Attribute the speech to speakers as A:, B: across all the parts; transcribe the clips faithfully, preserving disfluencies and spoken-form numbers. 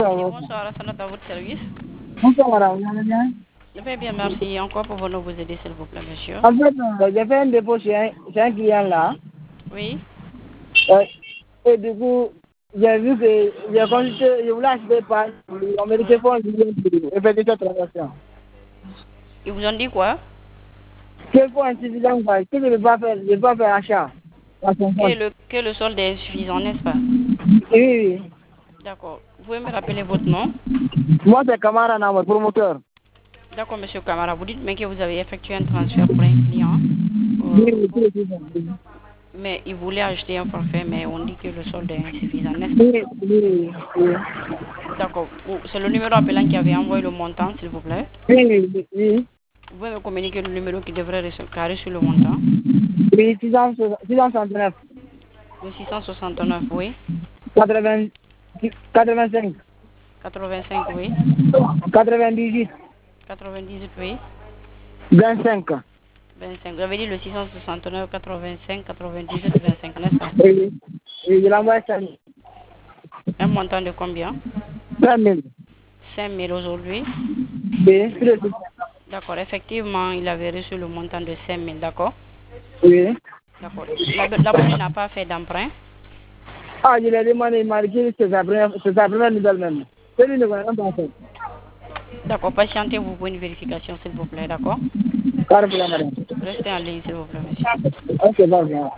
A: Oui, bonsoir, Assanat à votre service.
B: Bonsoir madame, vous allez bien?
A: Je vais bien, merci. Encore pour vous aider, s'il vous plaît, monsieur.
B: En fait, euh, j'ai fait un dépôt chez un, chez un client là.
A: Oui.
B: Euh, et du coup, j'ai vu que j'ai consulté, je voulais acheter pas, on m'a dit qu'il faut un million de effectuer cette transaction.
A: Ils vous ont dit quoi?
B: Qu'il faut un suffisant, quoi. Que je ne peux pas faire, je ne peux pas faire achat à son
A: Que
B: compte.
A: le, que le solde est insuffisant, n'est-ce pas?
B: Oui, oui.
A: D'accord. Vous pouvez me rappeler votre nom?
B: Moi, c'est Kamara Nama, promoteur.
A: D'accord, monsieur Kamara. Vous dites mais que vous avez effectué un transfert pour un client.
B: Oui,
A: Euh,
B: oui,
A: pour-
B: oui, oui.
A: mais il voulait acheter un forfait, mais on dit que le solde est insuffisant, n'est-ce pas?
B: Oui, oui, oui.
A: D'accord. C'est le numéro appelant qui avait envoyé le montant, s'il vous plaît.
B: Oui, oui, oui.
A: Vous pouvez me communiquer le numéro qui devrait rece- carrer sur le montant?
B: Oui, six cent soixante-neuf,
A: Le six cent soixante-neuf, oui.
B: quatre-vingts, quatre-vingt-cinq,
A: quatre-vingt-cinq, oui.
B: quatre-vingt-dix-huit,
A: quatre-vingt-dix-huit, oui.
B: vingt-cinq.
A: vingt-cinq. Vous avez dit le six cent soixante-neuf, quatre-vingt-cinq, quatre-vingt-dix-huit, vingt-cinq, n'est-ce pas?
B: Oui, oui, je l'envoie ça.
A: Un montant de combien?
B: cinq mille.
A: cinq mille aujourd'hui.
B: Oui, plus de six.
A: D'accord. Effectivement, il avait reçu le montant de cinq mille, d'accord?
B: Oui.
A: D'accord. L'abonné n'a pas fait d'emprunt.
B: Ah, je l'ai demandé, il m'a dit que c'est sa première, c'est sa première nouvelle même. C'est lui ne connaît pas fait.
A: D'accord. Patientez-vous pour une vérification, s'il vous plaît, d'accord?
B: Pas de problème, madame.
A: Restez en ligne, s'il vous plaît, monsieur.
B: Ok, bon, bien.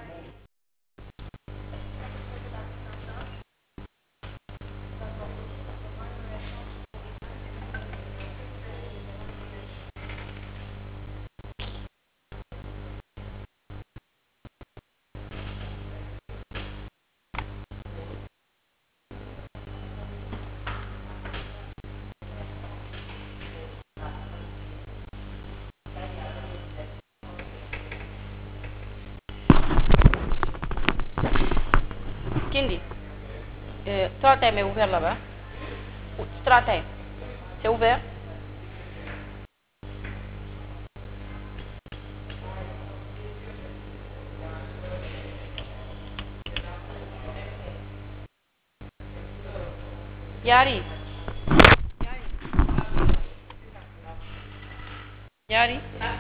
A: Kindi, euh, Stratime est ouvert là-bas. Stratime, c'est ouvert? Yari. Yari.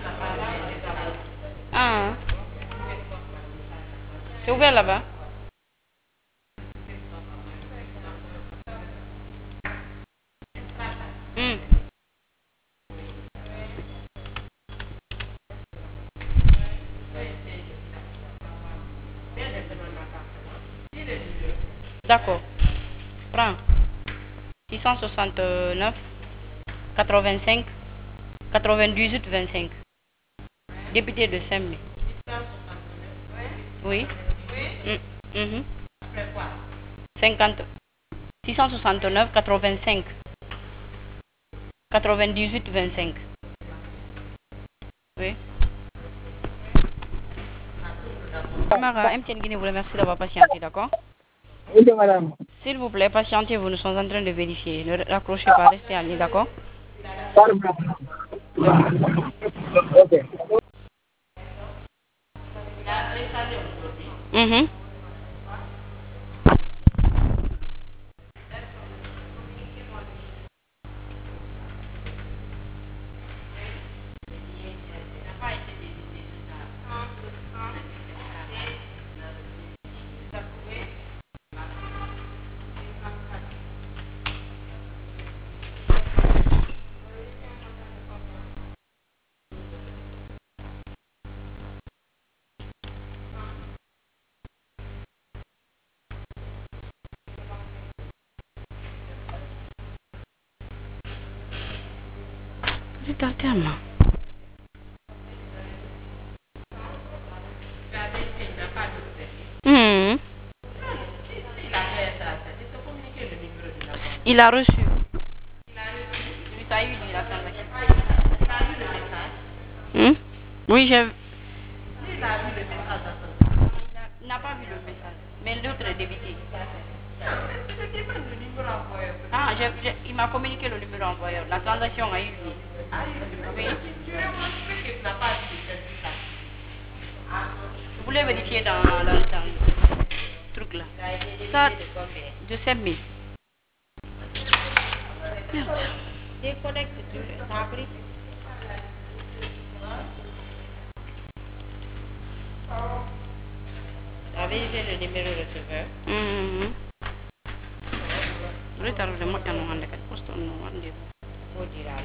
A: Ah, c'est ouvert là-bas? Hmm. D'accord. Prends. six cent soixante-neuf, quatre-vingt-cinq, quatre-vingt-dix-huit, vingt-cinq. Député de Saint-Mé. Oui. Mm, mhm. cinquante, six cent soixante-neuf, quatre-vingt-cinq, quatre-vingt-dix-huit, vingt-cinq. Oui. Camara, M T N Guinée vous remercie d'avoir patienté, d'accord?
B: Ok, madame.
A: S'il vous plaît, patientez, vous nous sommes en train de vérifier. Ne raccrochez pas, restez en ligne, d'accord?
B: Pas de problème.
A: D'accord.
B: Ok.
A: Mhm. C'est un terme. Mhm. Il a reçu. Oui, ça a eu la transaction. Hmm? Oui, j'ai. Il n'a pas vu le message. Mais l'autre est débité. Ah, j'ai- j'ai- il m'a communiqué le numéro envoyé. La transaction a eu lieu. Oui. Vous voulez vérifier dans, dans, dans le truc là. Ça, je sais, mais Merde. Déconnecte, ça a pris. Vérifiez le numéro de receveur. Mm-hmm. Retard de moitié non hande kadi poste on wande ko dira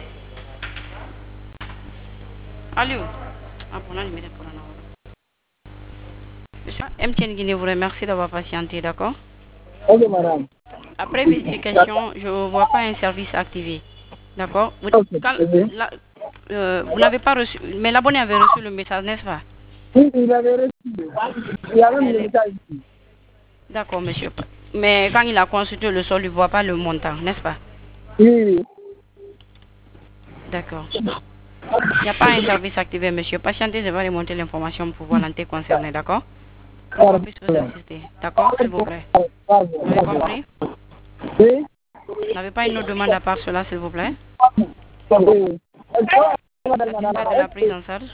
A: Aliou ah bon numéro pour Monsieur M T N Guinée vous remercie d'avoir patienté, d'accord?
B: Ok, madame.
A: Après vérification, je ne vois pas un service activé. D'accord? Vous,
B: Okay.
A: quand, la, euh, vous n'avez pas reçu, mais l'abonné avait reçu le message, n'est-ce pas?
B: Oui, il avait reçu. Il y a même le message ici.
A: D'accord, monsieur. Mais quand il a consulté le sol, il ne voit pas le montant, n'est-ce pas?
B: Oui.
A: D'accord. Il n'y a pas un service activé, monsieur. Patientez, je vais remonter l'information pour voir l'entité concernée, d'accord? Pour qu'on puisse vous assister. D'accord, s'il vous plaît. Vous avez compris?
B: Oui.
A: Vous n'avez pas une autre demande à part cela, s'il vous plaît?
B: Oui.
A: De la prise en charge?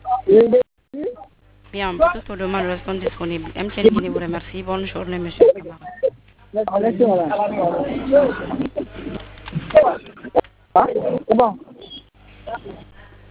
A: Bien, pour toutes vos demandes restent disponibles. M T N Guinée vous remercie. Bonne journée, monsieur.
B: Merci, madame. Ah, c'est bon.